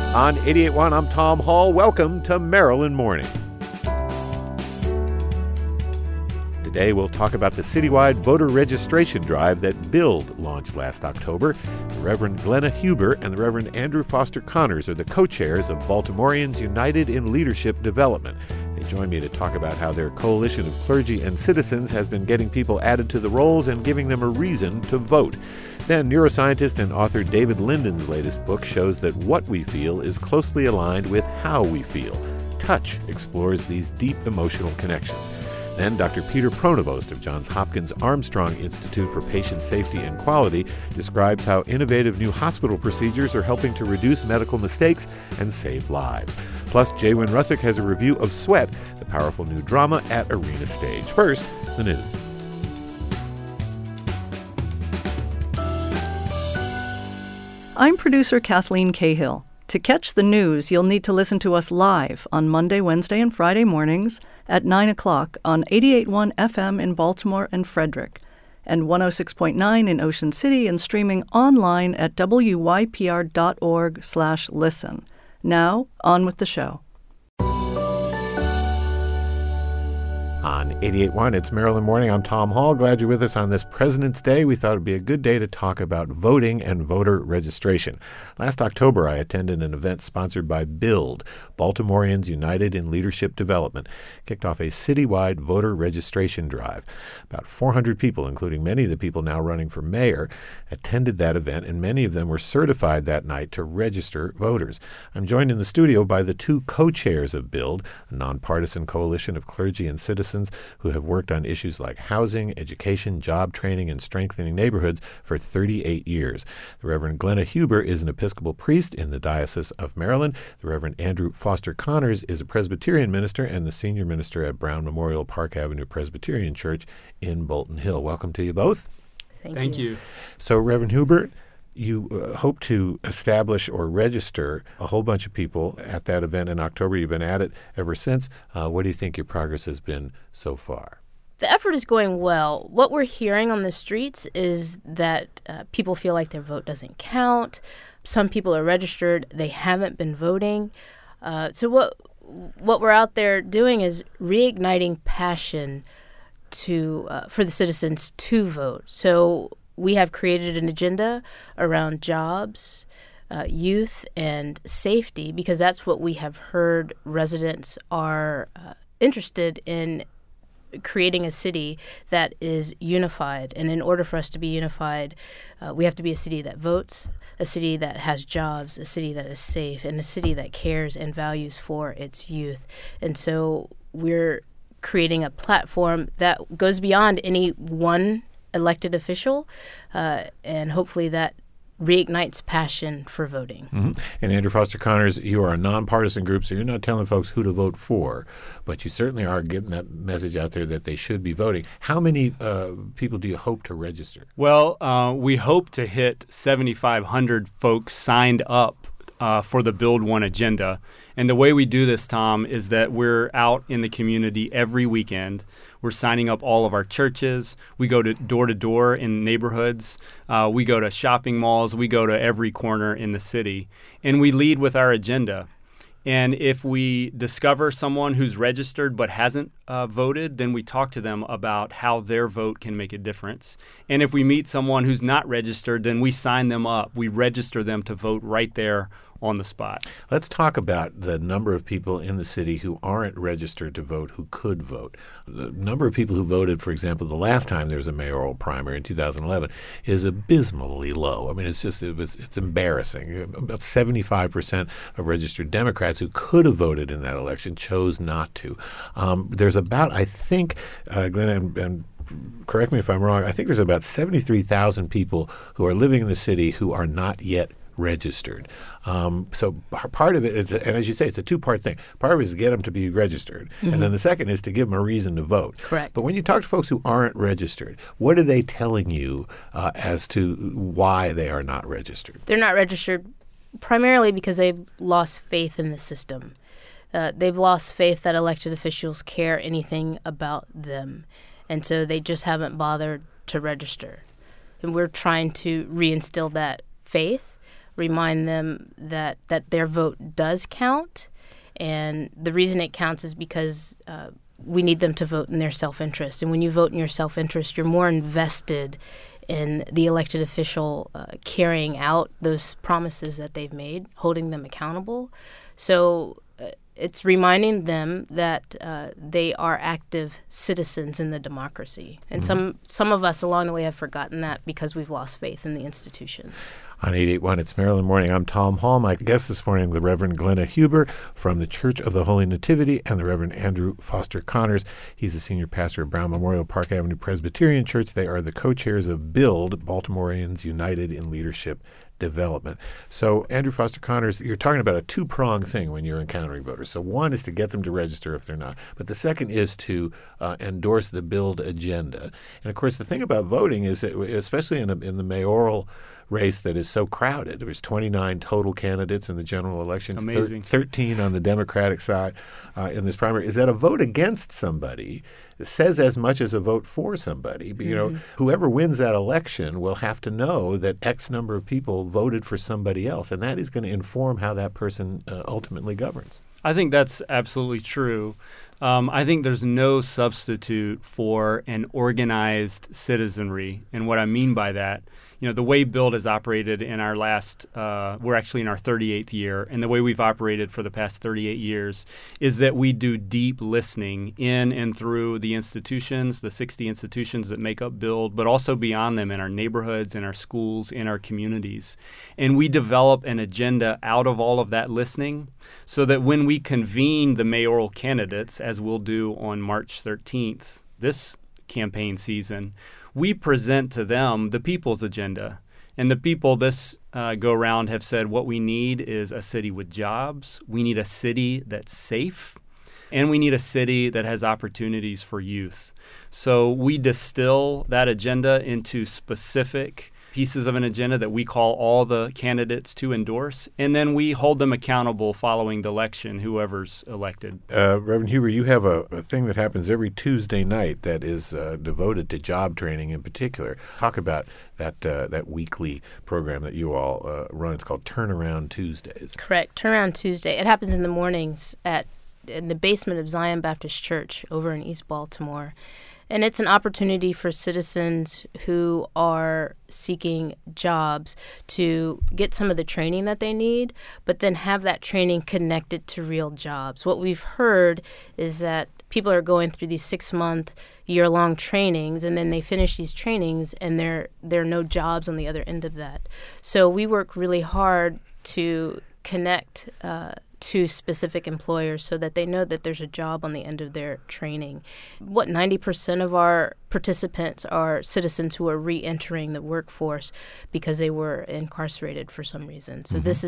On 88.1, I'm Tom Hall. Welcome to Maryland Morning. Today we'll talk about the citywide voter registration drive that BUILD launched last October. The Reverend Glenna Huber and the Reverend Andrew Foster Connors are the co-chairs of Baltimoreans United in Leadership Development. They join me to talk about how their coalition of clergy and citizens has been getting people added to the rolls and giving them a reason to vote. Then, neuroscientist and author David Linden's latest book shows that what we feel is closely aligned with how we feel. Touch explores these deep emotional connections. Then, Dr. Peter Pronovost of Johns Hopkins Armstrong Institute for Patient Safety and Quality describes how innovative new hospital procedures are helping to reduce medical mistakes and save lives. Plus, Jaywin Russick has a review of Sweat, the powerful new drama at Arena Stage. First, the news. I'm producer Kathleen Cahill. To catch the news, you'll need to listen to us live on Monday, Wednesday, and Friday mornings at 9 o'clock on 88.1 FM in Baltimore and Frederick, and 106.9 in Ocean City, and streaming online at wypr.org/listen. Now, on with the show. On 88.1, it's Maryland Morning. I'm Tom Hall. Glad you're with us on this President's Day. We thought it'd be a good day to talk about voting and voter registration. Last October, I attended an event sponsored by BUILD, Baltimoreans United in Leadership Development, kicked off a citywide voter registration drive. About 400 people, including many of the people now running for mayor, attended that event, and many of them were certified that night to register voters. I'm joined in the studio by the two co-chairs of BUILD, a nonpartisan coalition of clergy and citizens who have worked on issues like housing, education, job training, and strengthening neighborhoods for 38 years. The Reverend Glenna Huber is an Episcopal priest in the Diocese of Maryland. The Reverend Andrew Foster Connors is a Presbyterian minister and the senior minister at Brown Memorial Park Avenue Presbyterian Church in Bolton Hill. Welcome to you both. Thank you. So, Reverend Huber, you hope to establish or register a whole bunch of people at that event in October. You've been at it ever since. What do you think your progress has been so far? The effort is going well. What we're hearing on the streets is that people feel like their vote doesn't count. Some people are registered. They haven't been voting. So what we're out there doing is reigniting passion for the citizens to vote. So we have created an agenda around jobs, youth, and safety, because that's what we have heard residents are interested in, creating a city that is unified. And in order for us to be unified, we have to be a city that votes, a city that has jobs, a city that is safe, and a city that cares and values for its youth. And so we're creating a platform that goes beyond any one elected official, and hopefully that reignites passion for voting. Mm-hmm. And Andrew Foster Connors, you are a nonpartisan group, so you're not telling folks who to vote for, but you certainly are getting that message out there that they should be voting. How many people do you hope to register? Well, we hope to hit 7,500 folks signed up for the Build One agenda. And the way we do this, Tom, is that we're out in the community every weekend. We're signing up all of our churches. We go to door in neighborhoods. We go to shopping malls. We go to every corner in the city. And we lead with our agenda. And if we discover someone who's registered but hasn't voted, then we talk to them about how their vote can make a difference. And if we meet someone who's not registered, then we sign them up. We register them to vote right there on the spot. Let's talk about the number of people in the city who aren't registered to vote who could vote. The number of people who voted, for example, the last time there was a mayoral primary in 2011 is abysmally low. I mean, it's embarrassing. About 75% of registered Democrats who could have voted in that election chose not to. There's about, I think, Glenn, and correct me if I'm wrong, I think there's about 73,000 people who are living in the city who are not yet registered. So part of it is, and as you say, it's a two-part thing. Part of it is to get them to be registered, and then the second is to give them a reason to vote. Correct. But when you talk to folks who aren't registered, what are they telling you as to why they are not registered? They're not registered primarily because they've lost faith in the system. They've lost faith that elected officials care anything about them, and so they just haven't bothered to register. And we're trying to reinstill that faith. remind them that their vote does count. And the reason it counts is because we need them to vote in their self-interest. And when you vote in your self-interest, you're more invested in the elected official carrying out those promises that they've made, holding them accountable. So it's reminding them that they are active citizens in the democracy. And some of us along the way have forgotten that because we've lost faith in the institution. On 88.1, it's Maryland Morning. I'm Tom Hall. My guest this morning, the Reverend Glenna Huber from the Church of the Holy Nativity, and the Reverend Andrew Foster Connors. He's the senior pastor of Brown Memorial Park Avenue Presbyterian Church. They are the co-chairs of BUILD, Baltimoreans United in Leadership Development. So, Andrew Foster Connors, you're talking about a two-pronged thing when you're encountering voters. So one is to get them to register if they're not, but the second is to endorse the BUILD agenda. And of course, the thing about voting is that, especially in the mayoral race that is so crowded. There was 29 total candidates in the general election. Amazing. 13 on the Democratic side in this primary. Is that a vote against somebody says as much as a vote for somebody. But, you know, whoever wins that election will have to know that X number of people voted for somebody else, and that is going to inform how that person ultimately governs. I think that's absolutely true. I think there's no substitute for an organized citizenry. And what I mean by that, you know, the way BUILD has operated in our we're actually in our 38th year, and the way we've operated for the past 38 years is that we do deep listening in and through the institutions, the 60 institutions that make up BUILD, but also beyond them in our neighborhoods, in our schools, in our communities. And we develop an agenda out of all of that listening so that when we convene the mayoral candidates, as we'll do on March 13th, this campaign season, we present to them the people's agenda. And the people this go around have said what we need is a city with jobs. We need a city that's safe. And we need a city that has opportunities for youth. So we distill that agenda into specific pieces of an agenda that we call all the candidates to endorse, and then we hold them accountable following the election, whoever's elected. Reverend Huber, you have a thing that happens every Tuesday night that is devoted to job training in particular. Talk about that weekly program that you all run. It's called Turnaround Tuesdays. Correct, Turnaround Tuesday. It happens in the mornings in the basement of Zion Baptist Church over in East Baltimore. And it's an opportunity for citizens who are seeking jobs to get some of the training that they need, but then have that training connected to real jobs. What we've heard is that people are going through these 6-month, year-long trainings, and then they finish these trainings, and there are no jobs on the other end of that. So we work really hard to connect to specific employers so that they know that there's a job on the end of their training. 90% of our participants are citizens who are re-entering the workforce because they were incarcerated for some reason. So this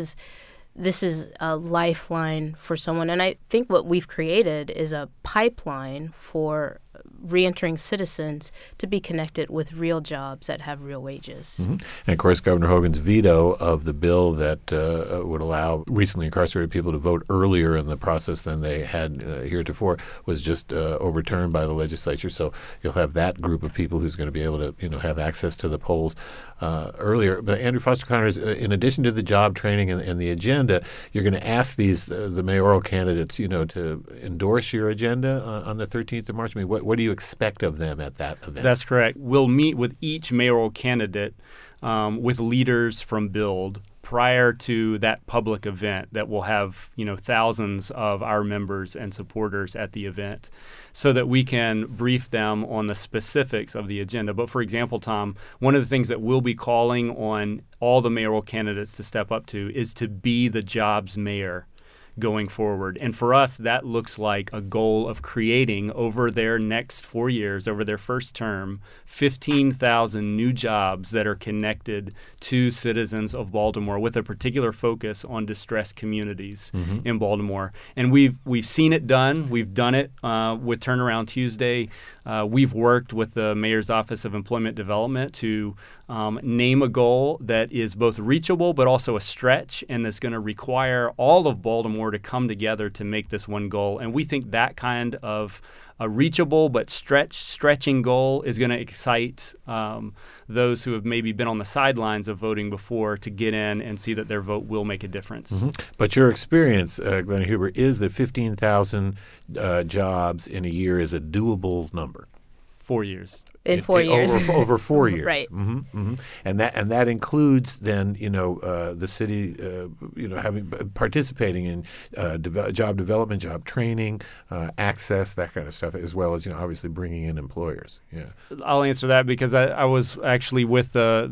is a lifeline for someone. And I think what we've created is a pipeline for reentering citizens to be connected with real jobs that have real wages. And of course, Governor Hogan's veto of the bill that would allow recently incarcerated people to vote earlier in the process than they had heretofore was just overturned by the legislature. So you'll have that group of people who's going to be able to, have access to the polls earlier. But Andrew Foster Connors, in addition to the job training and the agenda, you're going to ask the mayoral candidates, to endorse your agenda on the 13th of March. I mean, what do you expect of them at that event? That's correct. We'll meet with each mayoral candidate with leaders from BUILD prior to that public event that will have, thousands of our members and supporters at the event so that we can brief them on the specifics of the agenda. But for example, Tom, one of the things that we'll be calling on all the mayoral candidates to step up to is to be the jobs mayor going forward. And for us, that looks like a goal of creating over their next 4 years, over their first term, 15,000 new jobs that are connected to citizens of Baltimore with a particular focus on distressed communities in Baltimore. And we've seen it done. We've done it with Turnaround Tuesday. We've worked with the Mayor's Office of Employment Development to name a goal that is both reachable but also a stretch and that's going to require all of Baltimore Baltimore to come together to make this one goal. And we think that kind of a reachable but stretching goal is going to excite those who have maybe been on the sidelines of voting before to get in and see that their vote will make a difference. Mm-hmm. But your experience, Glenn Huber, is that 15,000 jobs in a year is a doable number. 4 years. In 4 years. Over 4 years. Right. Mm-hmm, mm-hmm. And that includes then, the city, participating in job development, job training, access, that kind of stuff, as well as, obviously bringing in employers. Yeah. I'll answer that because I was actually with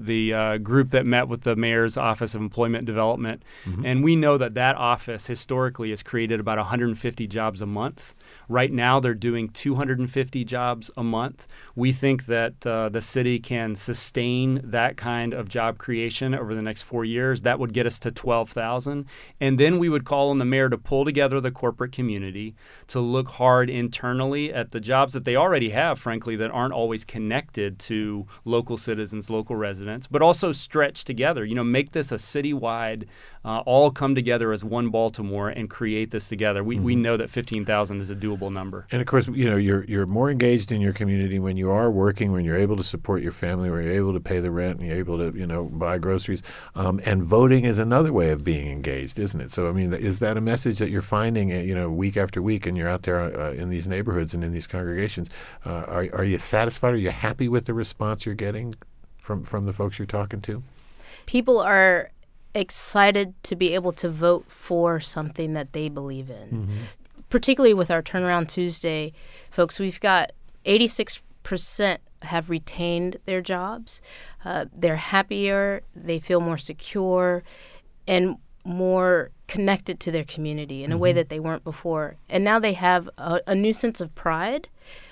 the group that met with the mayor's Office of Employment Development, mm-hmm. and we know that office historically has created about 150 jobs a month. Right now, they're doing 250 jobs a month. We think that the city can sustain that kind of job creation over the next 4 years. That would get us to 12,000. And then we would call on the mayor to pull together the corporate community to look hard internally at the jobs that they already have, frankly, that aren't always connected to local citizens, local residents, but also stretch together. Make this a citywide, all come together as one Baltimore and create this together. We know that 15,000 is a doable number. And of course, you're more engaged in your community when you are working, when you're able to support your family, when you're able to pay the rent, and you're able to, buy groceries. And voting is another way of being engaged, isn't it? So, is that a message that you're finding, week after week, and you're out there in these neighborhoods and in these congregations? Are you satisfied? Are you happy with the response you're getting from the folks you're talking to? People are excited to be able to vote for something that they believe in. Mm-hmm. Particularly with our Turnaround Tuesday, folks, we've got 86% have retained their jobs. They're happier, they feel more secure, and more connected to their community in a way that they weren't before. And now they have a new sense of pride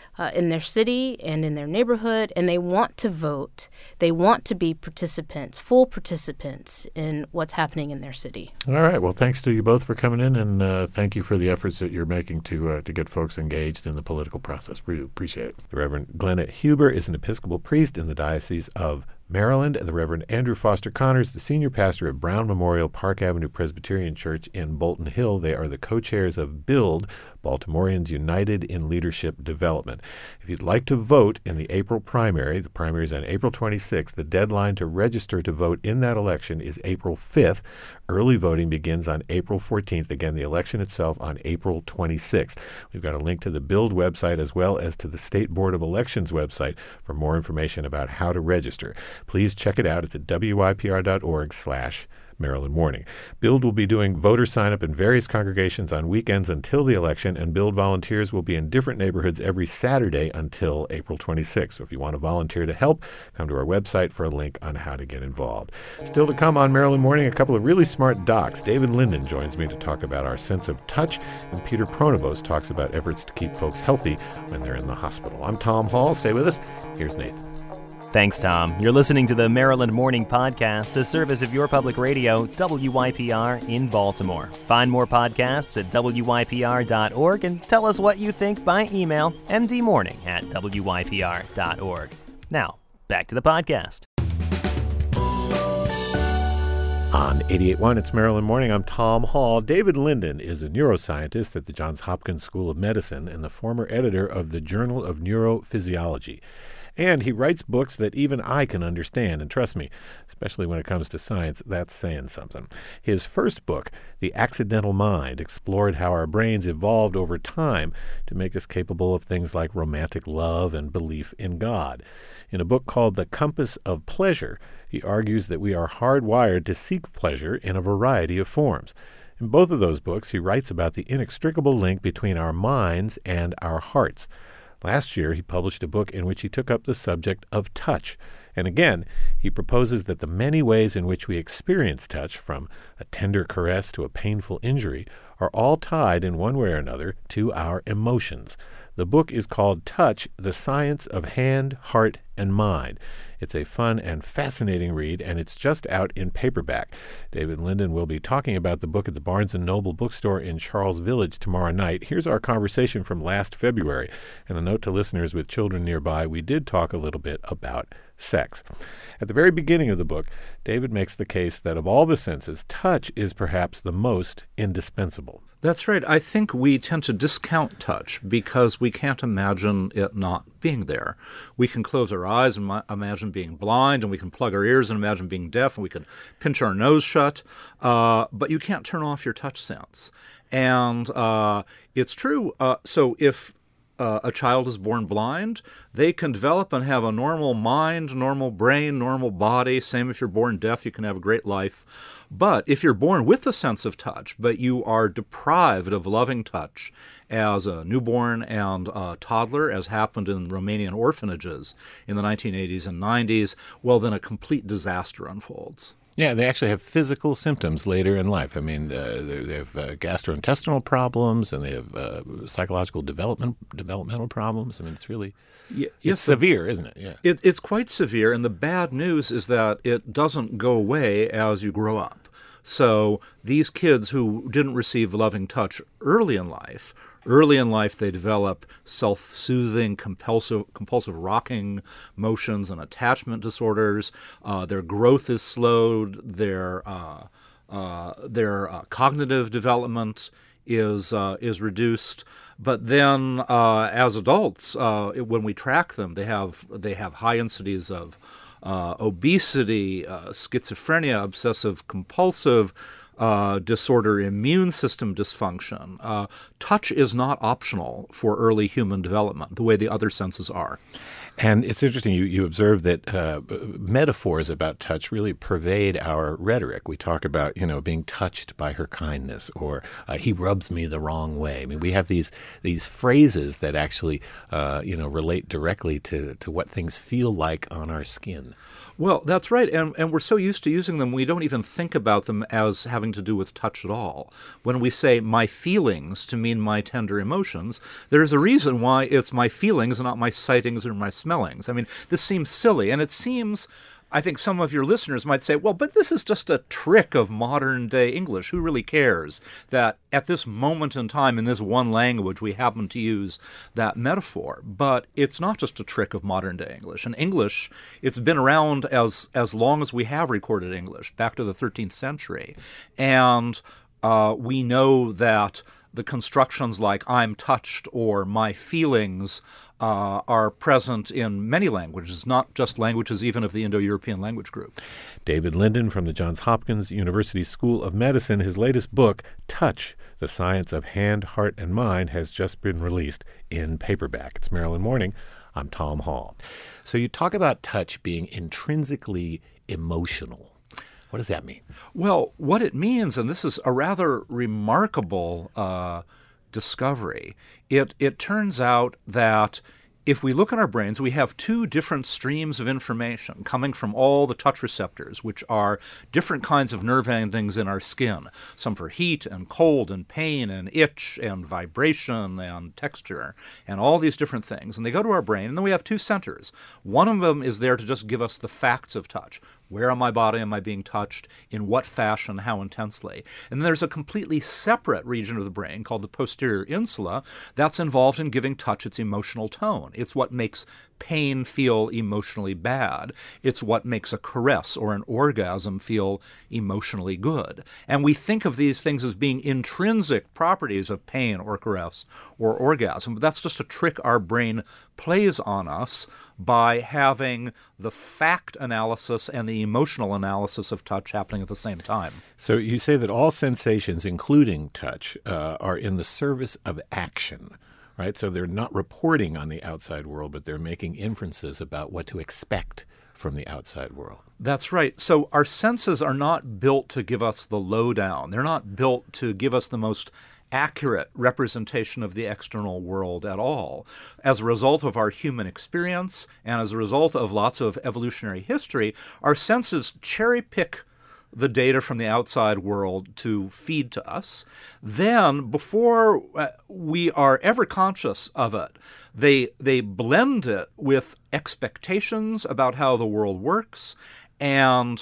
in their city and in their neighborhood, and they want to vote. They want to be participants, full participants in what's happening in their city. All right. Well, thanks to you both for coming in, and thank you for the efforts that you're making to get folks engaged in the political process. We appreciate it. The Reverend Glenn Huber is an Episcopal priest in the Diocese of Maryland, and the Reverend Andrew Foster Connors, the senior pastor of Brown Memorial Park Avenue Presbyterian Church in Bolton Hill. They are the co-chairs of BUILD, Baltimoreans United in Leadership Development. If you'd like to vote in the April primary, the primary is on April 26th. The deadline to register to vote in that election is April 5th. Early voting begins on April 14th. Again, the election itself on April 26th. We've got a link to the BUILD website as well as to the State Board of Elections website for more information about how to register. Please check it out. It's at wypr.org/Maryland Morning. BUILD will be doing voter sign-up in various congregations on weekends until the election, and BUILD volunteers will be in different neighborhoods every Saturday until April 26th. So if you want to volunteer to help, come to our website for a link on how to get involved. Still to come on Maryland Morning, a couple of really smart docs. David Linden joins me to talk about our sense of touch, and Peter Pronovost talks about efforts to keep folks healthy when they're in the hospital. I'm Tom Hall. Stay with us. Here's Nathan. Thanks, Tom. You're listening to the Maryland Morning Podcast, a service of your public radio, WYPR in Baltimore. Find more podcasts at wypr.org and tell us what you think by email, mdmorning@wypr.org. Now, back to the podcast. On 88.1, it's Maryland Morning. I'm Tom Hall. David Linden is a neuroscientist at the Johns Hopkins School of Medicine and the former editor of the Journal of Neurophysiology. And he writes books that even I can understand. And trust me, especially when it comes to science, that's saying something. His first book, The Accidental Mind, explored how our brains evolved over time to make us capable of things like romantic love and belief in God. In a book called The Compass of Pleasure, he argues that we are hardwired to seek pleasure in a variety of forms. In both of those books, he writes about the inextricable link between our minds and our hearts. Last year, he published a book in which he took up the subject of touch. And again, he proposes that the many ways in which we experience touch, from a tender caress to a painful injury, are all tied in one way or another to our emotions. The book is called Touch, The Science of Hand, Heart, and Mind. It's a fun and fascinating read, and it's just out in paperback. David Linden will be talking about the book at the Barnes & Noble bookstore in Charles Village tomorrow night. Here's our conversation from last February. And a note to listeners with children nearby, we did talk a little bit about sex. At the very beginning of the book, David makes the case that of all the senses, touch is perhaps the most indispensable. That's right. I think we tend to discount touch because we can't imagine it not being there. We can close our eyes and imagine being blind, and we can plug our ears and imagine being deaf, and we can pinch our nose shut, but you can't turn off your touch sense. And it's true. So if a child is born blind, they can develop and have a normal mind, normal brain, normal body. Same if you're born deaf, you can have a great life. But if you're born with a sense of touch, but you are deprived of loving touch as a newborn and a toddler, as happened in Romanian orphanages in the 1980s and 90s, well, then a complete disaster unfolds. Yeah, they actually have physical symptoms later in life. I mean, they have gastrointestinal problems, and they have psychological developmental problems. I mean, it's really it's severe, isn't it? Yeah, it's quite severe, and the bad news is that it doesn't go away as you grow up. So these kids who didn't receive loving touch early in life, they develop self-soothing, compulsive rocking motions and attachment disorders. Their growth is slowed. Their cognitive development is reduced. But then, as adults, when we track them, they have high incidences of obesity, schizophrenia, obsessive-compulsive disorder, immune system dysfunction. Touch is not optional for early human development, the way the other senses are. And it's interesting, you observe that metaphors about touch really pervade our rhetoric. We talk about, being touched by her kindness, or he rubs me the wrong way. I mean, we have these phrases that actually, relate directly to what things feel like on our skin. Well, that's right, and we're so used to using them, we don't even think about them as having to do with touch at all. When we say my feelings to mean my tender emotions, there's a reason why it's my feelings and not my sightings or my smellings. I mean, this seems silly, and it seems, I think some of your listeners might say, well, but this is just a trick of modern-day English. Who really cares that at this moment in time, in this one language, we happen to use that metaphor? But it's not just a trick of modern-day English. In English, it's been around as long as we have recorded English, back to the 13th century. And we know that the constructions like I'm touched or my feelings are present in many languages, not just languages even of the Indo-European language group. David Linden from the Johns Hopkins University School of Medicine, his latest book, Touch, The Science of Hand, Heart, and Mind, has just been released in paperback. It's Maryland Morning. I'm Tom Hall. So you talk about touch being intrinsically emotional. What does that mean? Well, what it means, and this is a rather remarkable discovery, it turns out that if we look in our brains, we have two different streams of information coming from all the touch receptors, which are different kinds of nerve endings in our skin, some for heat and cold and pain and itch and vibration and texture and all these different things. And they go to our brain, and then we have two centers. One of them is there to just give us the facts of touch. Where on my body am I being touched? In what fashion? How intensely? And then there's a completely separate region of the brain called the posterior insula that's involved in giving touch its emotional tone. It's what makes pain feel emotionally bad. It's what makes a caress or an orgasm feel emotionally good. And we think of these things as being intrinsic properties of pain or caress or orgasm, but that's just a trick our brain plays on us by having the fact analysis and the emotional analysis of touch happening at the same time. So you say that all sensations, including touch, are in the service of action, right? So they're not reporting on the outside world, but they're making inferences about what to expect from the outside world. That's right. So our senses are not built to give us the lowdown. They're not built to give us the most accurate representation of the external world at all. As a result of our human experience and as a result of lots of evolutionary history, our senses cherry-pick the data from the outside world to feed to us. Then, before we are ever conscious of it, they blend it with expectations about how the world works and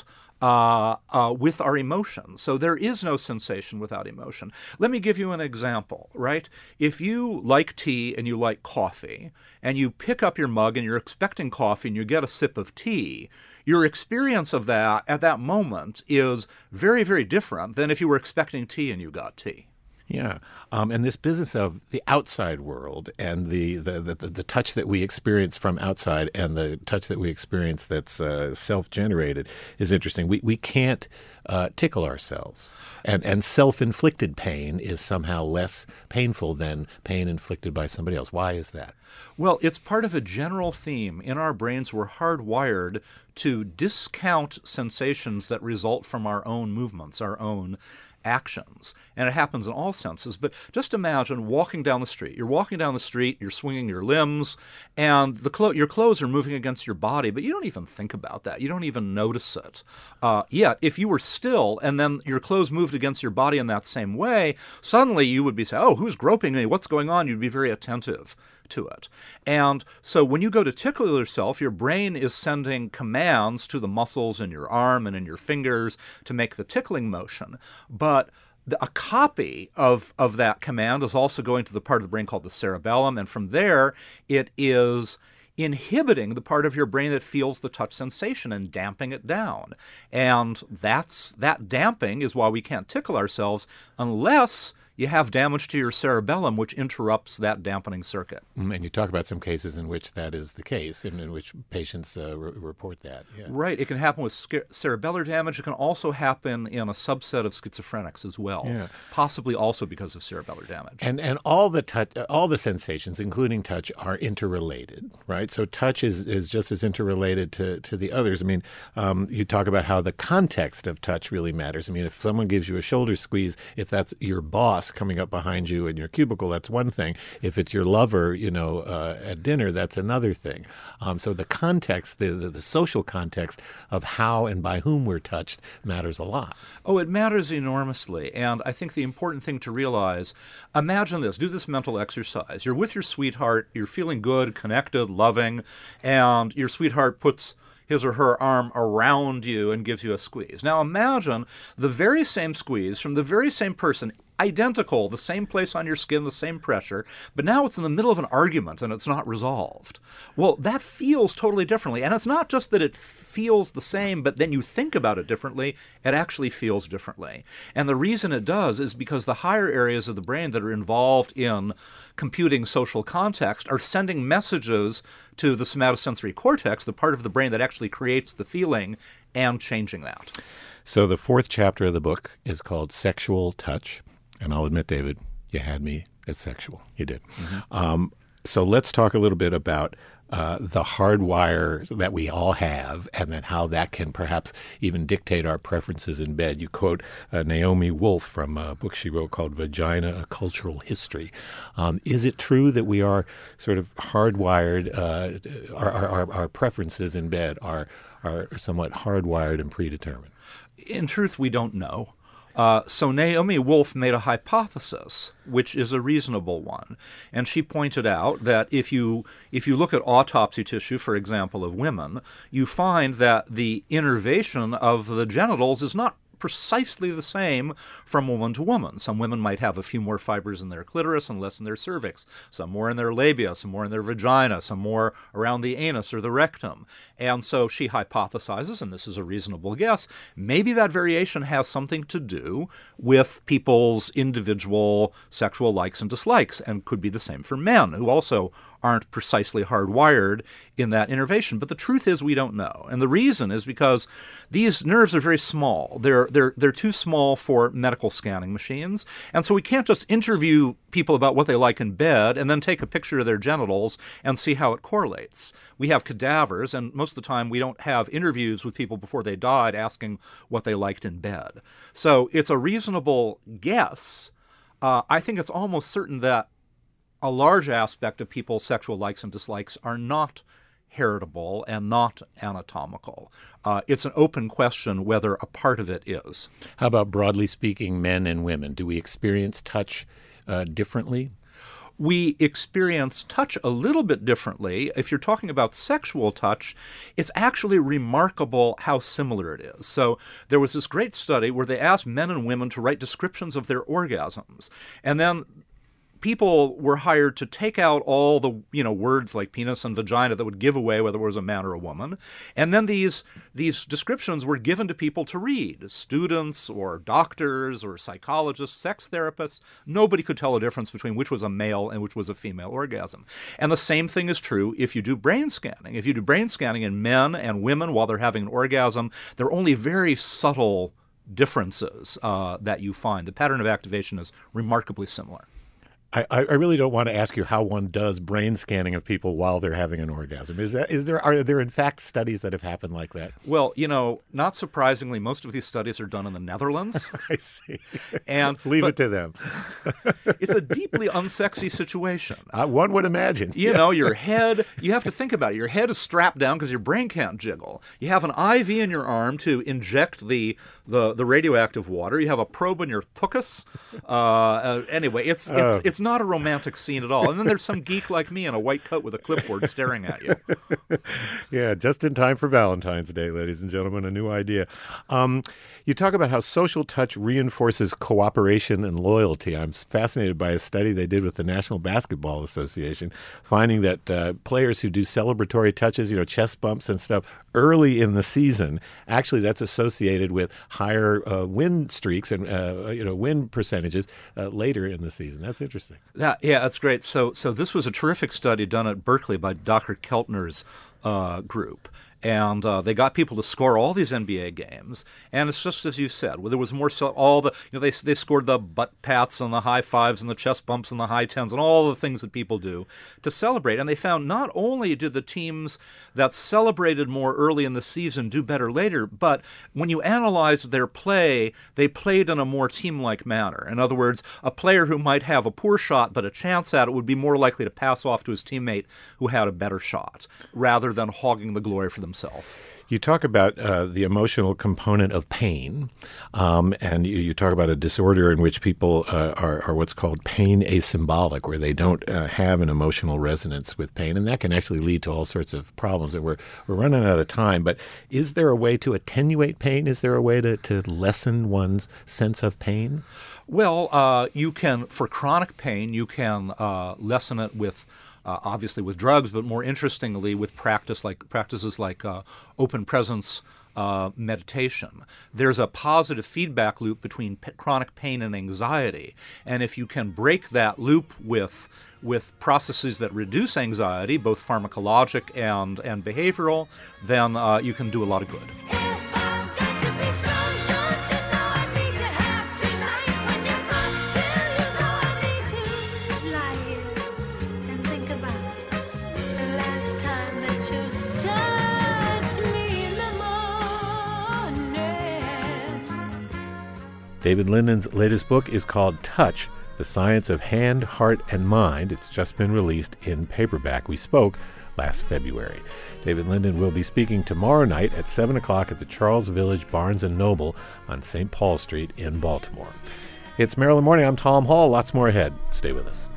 with our emotions. So there is no sensation without emotion. Let me give you an example, right? If you like tea and you like coffee, and you pick up your mug and you're expecting coffee and you get a sip of tea, your experience of that at that moment is very, very different than if you were expecting tea and you got tea. Yeah, and this business of the outside world and the touch that we experience from outside and the touch that we experience that's self-generated is interesting. We can't tickle ourselves, and self-inflicted pain is somehow less painful than pain inflicted by somebody else. Why is that? Well, it's part of a general theme. In our brains, we're hardwired to discount sensations that result from our own movements, our own actions. And it happens in all senses. But just imagine walking down the street. You're walking down the street, you're swinging your limbs, and your clothes are moving against your body, but you don't even think about that. You don't even notice it. Yet, if you were still and then your clothes moved against your body in that same way, suddenly you would be saying, oh, who's groping me? What's going on? You'd be very attentive to it. And so when you go to tickle yourself, your brain is sending commands to the muscles in your arm and in your fingers to make the tickling motion. But a copy of that command is also going to the part of the brain called the cerebellum, and from there it is inhibiting the part of your brain that feels the touch sensation and damping it down. And that damping is why we can't tickle ourselves unless you have damage to your cerebellum, which interrupts that dampening circuit. And you talk about some cases in which that is the case, and in which patients report that. Yeah. Right. It can happen with cerebellar damage. It can also happen in a subset of schizophrenics as well, possibly also because of cerebellar damage. And all the sensations, including touch, are interrelated, right? So touch is just as interrelated to the others. I mean, you talk about how the context of touch really matters. I mean, if someone gives you a shoulder squeeze, if that's your boss coming up behind you in your cubicle, that's one thing. If it's your lover, at dinner, that's another thing. So the context, the social context of how and by whom we're touched matters a lot. Oh, it matters enormously. And I think the important thing to realize, imagine this, do this mental exercise. You're with your sweetheart, you're feeling good, connected, loving, and your sweetheart puts his or her arm around you and gives you a squeeze. Now imagine the very same squeeze from the very same person, identical, the same place on your skin, the same pressure, but now it's in the middle of an argument and it's not resolved. Well, that feels totally differently. And it's not just that it feels the same, but then you think about it differently, it actually feels differently. And the reason it does is because the higher areas of the brain that are involved in computing social context are sending messages to the somatosensory cortex, the part of the brain that actually creates the feeling, and changing that. So the fourth chapter of the book is called Sexual Touch. And I'll admit, David, you had me at sexual. You did. Mm-hmm. So let's talk a little bit about the hardwire that we all have, and then how that can perhaps even dictate our preferences in bed. You quote Naomi Wolf from a book she wrote called Vagina, A Cultural History. Is it true that we are sort of hardwired, our preferences in bed are somewhat hardwired and predetermined? In truth, we don't know. So Naomi Wolf made a hypothesis, which is a reasonable one, and she pointed out that if you look at autopsy tissue, for example, of women, you find that the innervation of the genitals is not precisely the same from woman to woman. Some women might have a few more fibers in their clitoris and less in their cervix, some more in their labia, some more in their vagina, some more around the anus or the rectum. And so she hypothesizes, and this is a reasonable guess, maybe that variation has something to do with people's individual sexual likes and dislikes, and could be the same for men, who also aren't precisely hardwired in that innervation. But the truth is we don't know. And the reason is because these nerves are very small. They're too small for medical scanning machines. And so we can't just interview people about what they like in bed and then take a picture of their genitals and see how it correlates. We have cadavers, and most of the time we don't have interviews with people before they died asking what they liked in bed. So it's a reasonable guess. I think it's almost certain that a large aspect of people's sexual likes and dislikes are not heritable and not anatomical. It's an open question whether a part of it is. How about broadly speaking, men and women? Do we experience touch differently? We experience touch a little bit differently. If you're talking about sexual touch, it's actually remarkable how similar it is. So there was this great study where they asked men and women to write descriptions of their orgasms. And then people were hired to take out all the words like penis and vagina that would give away whether it was a man or a woman. And then these descriptions were given to people to read, students or doctors or psychologists, sex therapists. Nobody could tell a difference between which was a male and which was a female orgasm. And the same thing is true if you do brain scanning. If you do brain scanning in men and women while they're having an orgasm, there are only very subtle differences that you find. The pattern of activation is remarkably similar. I really don't want to ask you how one does brain scanning of people while they're having an orgasm. Are there in fact studies that have happened like that? Well, not surprisingly, most of these studies are done in the Netherlands. I see. And leave it to them. It's a deeply unsexy situation. One would imagine. Your head, you have to think about it. Your head is strapped down because your brain can't jiggle. You have an IV in your arm to inject the radioactive water. You have a probe in your tuchus. Anyway, it's not a romantic scene at all. And then there's some geek like me in a white coat with a clipboard staring at you. Yeah, just in time for Valentine's Day, ladies and gentlemen, a new idea. You talk about how social touch reinforces cooperation and loyalty. I'm fascinated by a study they did with the National Basketball Association, finding that players who do celebratory touches, chest bumps and stuff, early in the season, actually that's associated with higher win streaks and win percentages later in the season. That's interesting. That's great. So this was a terrific study done at Berkeley by Dr. Keltner's group. And they got people to score all these NBA games, and it's just as you said. There was more they scored the butt pats and the high fives and the chest bumps and the high tens and all the things that people do to celebrate. And they found not only did the teams that celebrated more early in the season do better later, but when you analyzed their play, they played in a more team-like manner. In other words, a player who might have a poor shot but a chance at it would be more likely to pass off to his teammate who had a better shot, rather than hogging the glory for themselves. You talk about the emotional component of pain, and you talk about a disorder in which people are what's called pain asymbolic, where they don't have an emotional resonance with pain, and that can actually lead to all sorts of problems. And we're running out of time, but is there a way to attenuate pain? Is there a way to lessen one's sense of pain? Well, you can, for chronic pain, you can lessen it with obviously with drugs, but more interestingly with practices like open presence meditation. There's a positive feedback loop between chronic pain and anxiety, and if you can break that loop with processes that reduce anxiety, both pharmacologic and behavioral, then you can do a lot of good. David Linden's latest book is called Touch, The Science of Hand, Heart, and Mind. It's just been released in paperback. We spoke last February. David Linden will be speaking tomorrow night at 7 o'clock at the Charles Village Barnes & Noble on St. Paul Street in Baltimore. It's Maryland Morning. I'm Tom Hall. Lots more ahead. Stay with us.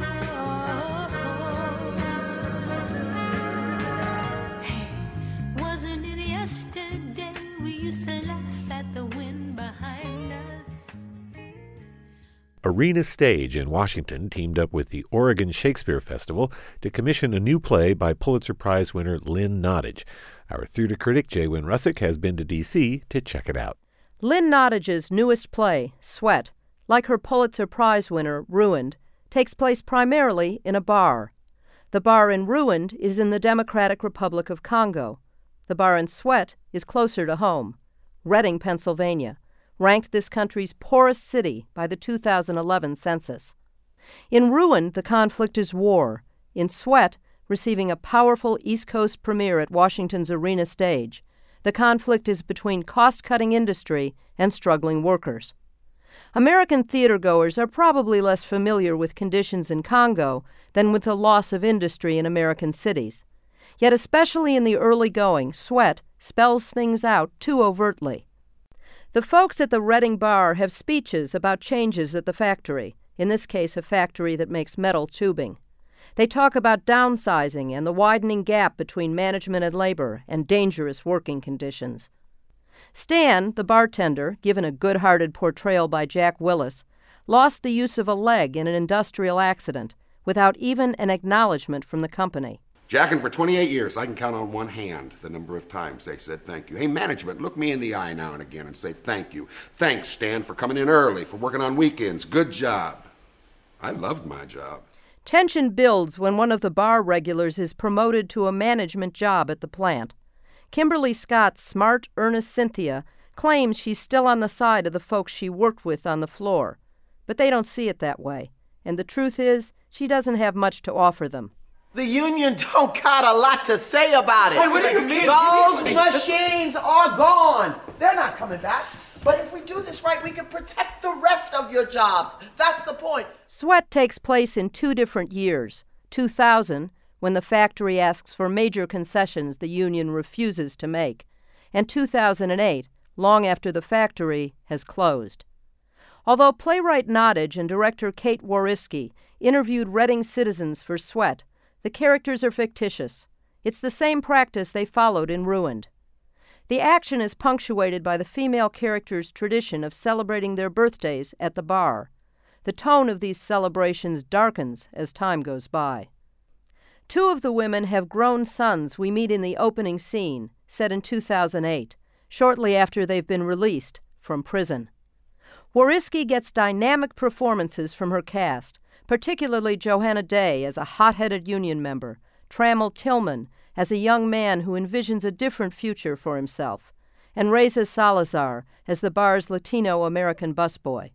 Arena Stage in Washington teamed up with the Oregon Shakespeare Festival to commission a new play by Pulitzer Prize winner Lynn Nottage. Our theater critic, Jay Wynn Russick, has been to D.C. to check it out. Lynn Nottage's newest play, Sweat, like her Pulitzer Prize winner, Ruined, takes place primarily in a bar. The bar in Ruined is in the Democratic Republic of Congo. The bar in Sweat is closer to home, Reading, Pennsylvania, ranked this country's poorest city by the 2011 census. In Ruined, the conflict is war. In Sweat, receiving a powerful East Coast premiere at Washington's Arena Stage, the conflict is between cost-cutting industry and struggling workers. American theatergoers are probably less familiar with conditions in Congo than with the loss of industry in American cities. Yet especially in the early going, Sweat spells things out too overtly. The folks at the Reading Bar have speeches about changes at the factory, in this case a factory that makes metal tubing. They talk about downsizing and the widening gap between management and labor and dangerous working conditions. Stan, the bartender, given a good-hearted portrayal by Jack Willis, lost the use of a leg in an industrial accident without even an acknowledgement from the company. Jacking for 28 years, I can count on one hand the number of times they said thank you. Hey, management, look me in the eye now and again and say thank you. Thanks, Stan, for coming in early, for working on weekends. Good job. I loved my job. Tension builds when one of the bar regulars is promoted to a management job at the plant. Kimberly Scott's smart, earnest Cynthia claims she's still on the side of the folks she worked with on the floor. But they don't see it that way. And the truth is, she doesn't have much to offer them. The union don't got a lot to say about it. Wait, what do you mean? Those machines are gone. They're not coming back. But if we do this right, we can protect the rest of your jobs. That's the point. Sweat takes place in 2 different years. 2000, when the factory asks for major concessions the union refuses to make, and 2008, long after the factory has closed. Although playwright Nottage and director Kate Wariski interviewed Reading citizens for Sweat, the characters are fictitious. It's the same practice they followed in Ruined. The action is punctuated by the female characters' tradition of celebrating their birthdays at the bar. The tone of these celebrations darkens as time goes by. 2 of the women have grown sons we meet in the opening scene, set in 2008, shortly after they've been released from prison. Wariski gets dynamic performances from her cast, particularly Johanna Day as a hot-headed union member, Trammell Tillman as a young man who envisions a different future for himself, and Reza Salazar as the bar's Latino-American busboy.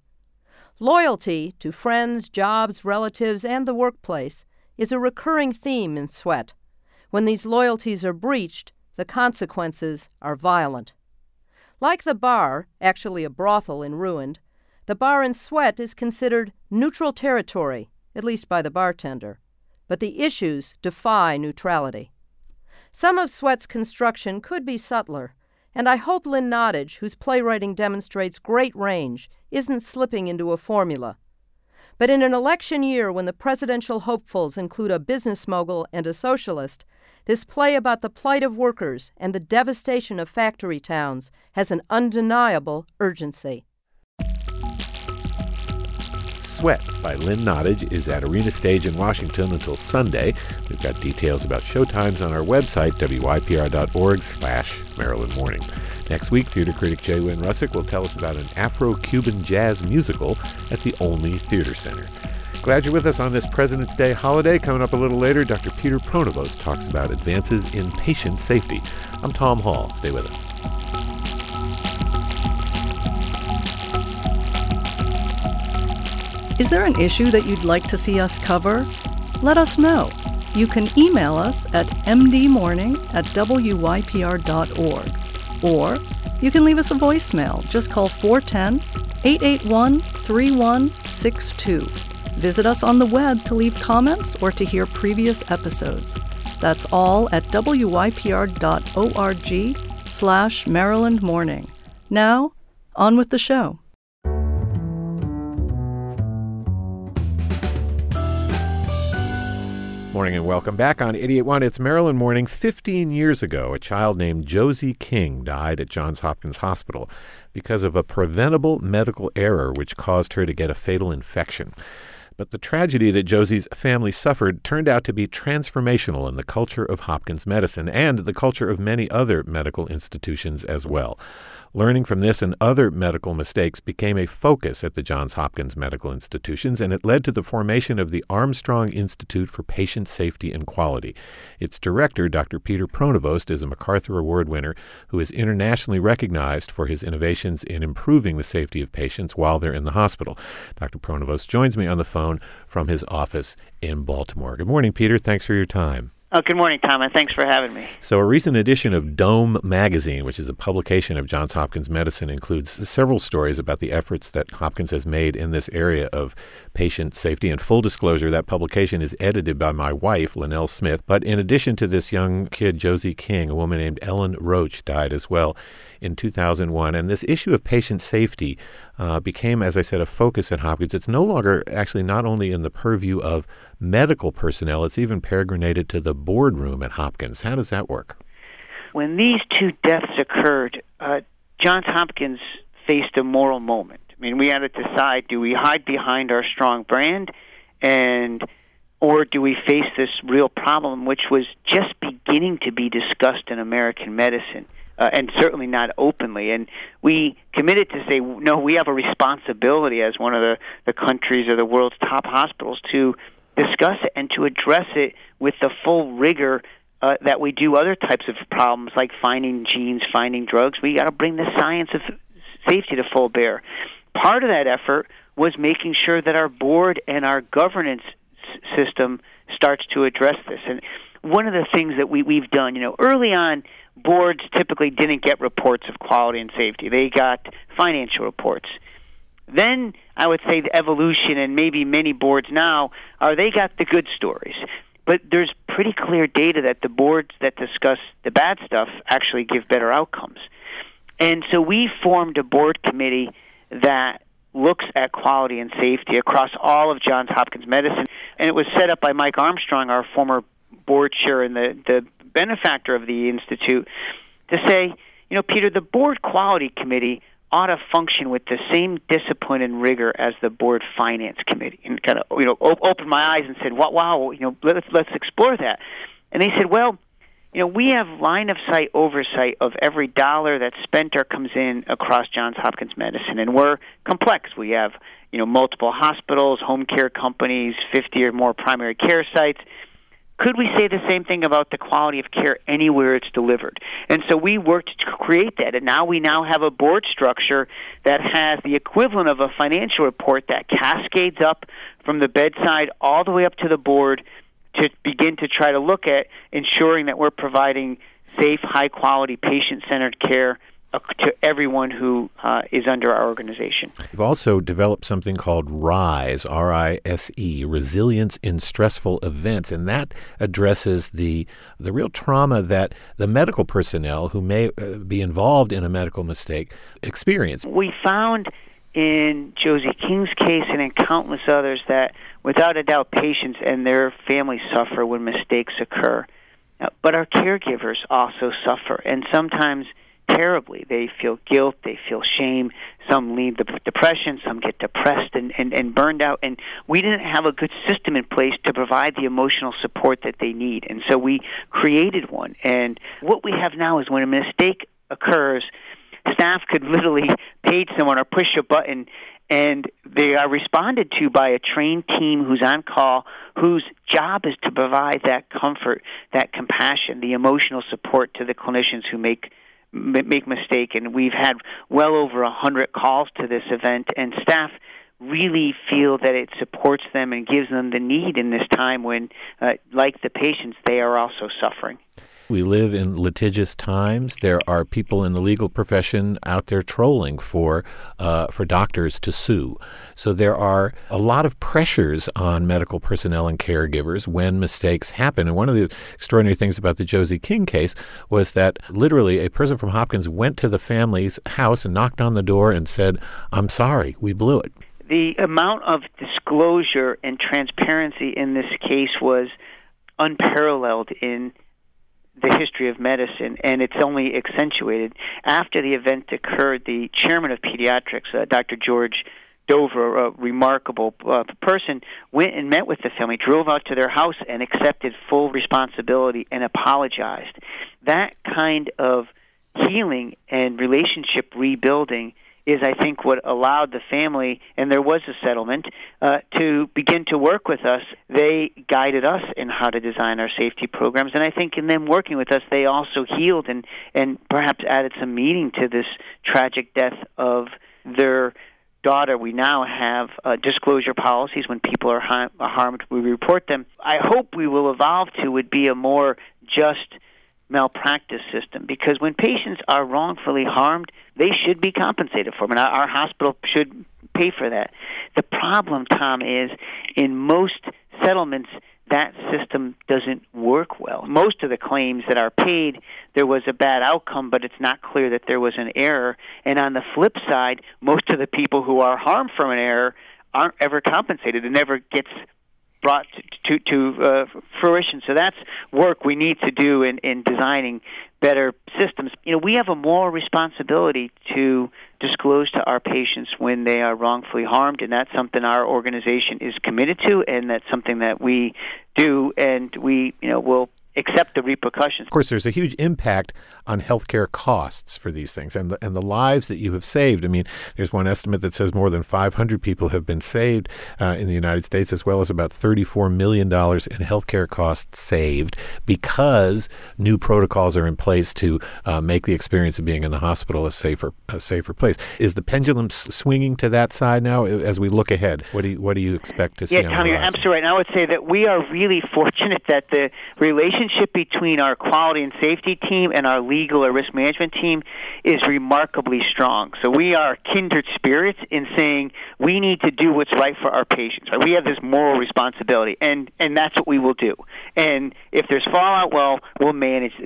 Loyalty to friends, jobs, relatives, and the workplace is a recurring theme in Sweat. When these loyalties are breached, the consequences are violent. Like the bar, actually a brothel in Ruined, the bar in Sweat is considered neutral territory, at least by the bartender. But the issues defy neutrality. Some of Sweat's construction could be subtler, and I hope Lynn Nottage, whose playwriting demonstrates great range, isn't slipping into a formula. But in an election year when the presidential hopefuls include a business mogul and a socialist, this play about the plight of workers and the devastation of factory towns has an undeniable urgency. Sweat by Lynn Nottage is at Arena Stage in Washington until Sunday. We've got details about showtimes on our website, wypr.org/Maryland Morning. Next week, theater critic Jay Wynn Russick will tell us about an Afro-Cuban jazz musical at the Olney Theater Center. Glad you're with us on this President's Day holiday. Coming up a little later, Dr. Peter Pronovost talks about advances in patient safety. I'm Tom Hall. Stay with us. Is there an issue that you'd like to see us cover? Let us know. You can email us at mdmorning@wypr.org. Or you can leave us a voicemail. Just call 410-881-3162. Visit us on the web to leave comments or to hear previous episodes. That's all at wypr.org/Maryland Morning. Now, on with the show. Morning and welcome back on 88.1. It's Maryland Morning. 15 years ago, a child named Josie King died at Johns Hopkins Hospital because of a preventable medical error which caused her to get a fatal infection. But the tragedy that Josie's family suffered turned out to be transformational in the culture of Hopkins medicine and the culture of many other medical institutions as well. Learning from this and other medical mistakes became a focus at the Johns Hopkins Medical Institutions, and it led to the formation of the Armstrong Institute for Patient Safety and Quality. Its director, Dr. Peter Pronovost, is a MacArthur Award winner who is internationally recognized for his innovations in improving the safety of patients while they're in the hospital. Dr. Pronovost joins me on the phone from his office in Baltimore. Good morning, Peter. Thanks for your time. Good morning, Tom, and thanks for having me. So a recent edition of Dome Magazine, which is a publication of Johns Hopkins Medicine, includes several stories about the efforts that Hopkins has made in this area of patient safety. And full disclosure, that publication is edited by my wife, Linnell Smith. But in addition to this young kid, Josie King, a woman named Ellen Roach died as well in 2001. And this issue of patient safety became, as I said, a focus at Hopkins. It's no longer actually not only in the purview of medical personnel, it's even peregrinated to the boardroom at Hopkins. How does that work? When these two deaths occurred, Johns Hopkins faced a moral moment. I mean, we had to decide, do we hide behind our strong brand, or do we face this real problem, which was just beginning to be discussed in American medicine, and certainly not openly. And we committed to say, no, we have a responsibility as one of the country's or the world's top hospitals to discuss it and to address it with the full rigor that we do other types of problems like finding genes, finding drugs. We got to bring the science of safety to full bear. Part of that effort was making sure that our board and our governance system starts to address this. And one of the things that we've done, early on, boards typically didn't get reports of quality and safety. They got financial reports. Then I would say the evolution, and maybe many boards now, they got the good stories. But there's pretty clear data that the boards that discuss the bad stuff actually give better outcomes. And so we formed a board committee that looks at quality and safety across all of Johns Hopkins Medicine. And it was set up by Mike Armstrong, our former board chair and the benefactor of the Institute, to say, Peter, the board quality committee ought to function with the same discipline and rigor as the board finance committee, and kind of opened my eyes and said, wow, let's explore that. And they said, well, we have line of sight oversight of every dollar that's spent or comes in across Johns Hopkins Medicine, and we're complex. We have multiple hospitals, home care companies, 50 or more primary care sites. Could we say the same thing about the quality of care anywhere it's delivered? And so we worked to create that, and now we have a board structure that has the equivalent of a financial report that cascades up from the bedside all the way up to the board to begin to try to look at ensuring that we're providing safe, high-quality, patient-centered care to everyone who is under our organization. You've also developed something called RISE, R-I-S-E, Resilience in Stressful Events, and that addresses the real trauma that the medical personnel who may be involved in a medical mistake experience. We found in Josie King's case and in countless others that without a doubt patients and their families suffer when mistakes occur. But our caregivers also suffer, and sometimes terribly. They feel guilt, they feel shame, some lead to depression, some get depressed and burned out, and we didn't have a good system in place to provide the emotional support that they need, and so we created one. And what we have now is when a mistake occurs, staff could literally page someone or push a button, and they are responded to by a trained team who's on call, whose job is to provide that comfort, that compassion, the emotional support to the clinicians who make mistake. And we've had well over 100 calls to this event, and staff really feel that it supports them and gives them the need in this time when, like the patients, they are also suffering. We live in litigious times. There are people in the legal profession out there trolling for doctors to sue. So there are a lot of pressures on medical personnel and caregivers when mistakes happen. And one of the extraordinary things about the Josie King case was that literally a person from Hopkins went to the family's house and knocked on the door and said, "I'm sorry, we blew it." The amount of disclosure and transparency in this case was unparalleled in the history of medicine, and it's only accentuated. After the event occurred, the chairman of pediatrics, Dr. George Dover, a remarkable person, went and met with the family, drove out to their house and accepted full responsibility and apologized. That kind of healing and relationship rebuilding is, I think, what allowed the family, and there was a settlement, to begin to work with us. They guided us in how to design our safety programs, and I think in them working with us, they also healed and perhaps added some meaning to this tragic death of their daughter, we now have disclosure policies. When people are harmed, we report them. I hope we will evolve to would be a more just malpractice system, because when patients are wrongfully harmed, they should be compensated for them, and our hospital should pay for that. The problem, Tom, is in most settlements, that system doesn't work well. Most of the claims that are paid, there was a bad outcome, but it's not clear that there was an error. And on the flip side, most of the people who are harmed from an error aren't ever compensated. It never gets brought to fruition. So that's work we need to do in designing better systems. We have a moral responsibility to disclose to our patients when they are wrongfully harmed, and that's something our organization is committed to, and that's something that we do, and we will accept the repercussions. Of course, there's a huge impact on healthcare costs for these things and the lives that you have saved. I mean, there's one estimate that says more than 500 people have been saved in the United States, as well as about $34 million in healthcare costs saved because new protocols are in place to make the experience of being in the hospital a safer place. Is the pendulum swinging to that side now as we look ahead? What do you expect to see? Yeah, Tom, you're absolutely right. And I would say that we are really fortunate that the relationship between our quality and safety team and our legal or risk management team is remarkably strong. So we are kindred spirits in saying we need to do what's right for our patients. Right? We have this moral responsibility, and that's what we will do. And if there's fallout, well, we'll manage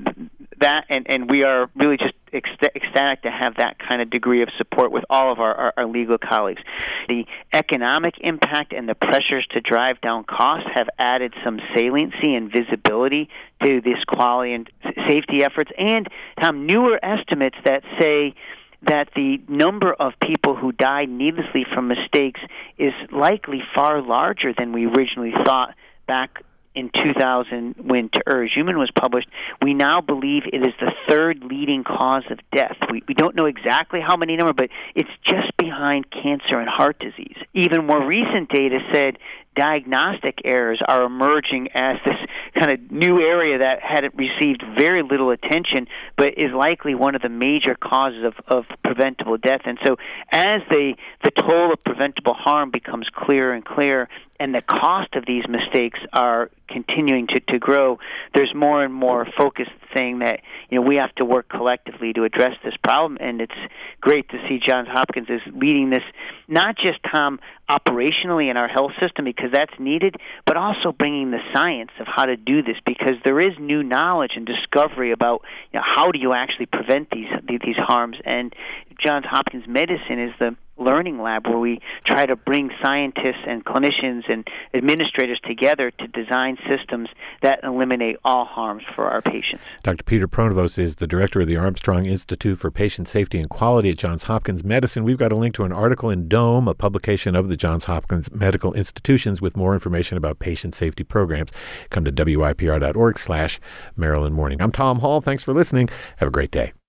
that, and we are really just ecstatic to have that kind of degree of support with all of our legal colleagues. The economic impact and the pressures to drive down costs have added some saliency and visibility to this quality and safety efforts. And, Tom, newer estimates that say that the number of people who died needlessly from mistakes is likely far larger than we originally thought back in 2000 when Human was published. We now believe it is the third leading cause of death. We don't know exactly how many number, but it's just behind cancer and heart disease. Even more recent data said diagnostic errors are emerging as this kind of new area that had received very little attention, but is likely one of the major causes of preventable death. And so as the toll of preventable harm becomes clearer and clearer, and the cost of these mistakes are continuing to grow, there's more and more focus saying that we have to work collectively to address this problem. And it's great to see Johns Hopkins is leading this, not just, Tom, operationally in our health system, because that's needed, but also bringing the science of how to do this, because there is new knowledge and discovery about how do you actually prevent these harms. And Johns Hopkins Medicine is the learning lab where we try to bring scientists and clinicians and administrators together to design systems that eliminate all harms for our patients. Dr. Peter Pronovost is the director of the Armstrong Institute for Patient Safety and Quality at Johns Hopkins Medicine. We've got a link to an article in Dome, a publication of the Johns Hopkins Medical Institutions, with more information about patient safety programs. Come to WIPR.org/Maryland Morning. I'm Tom Hall. Thanks for listening. Have a great day.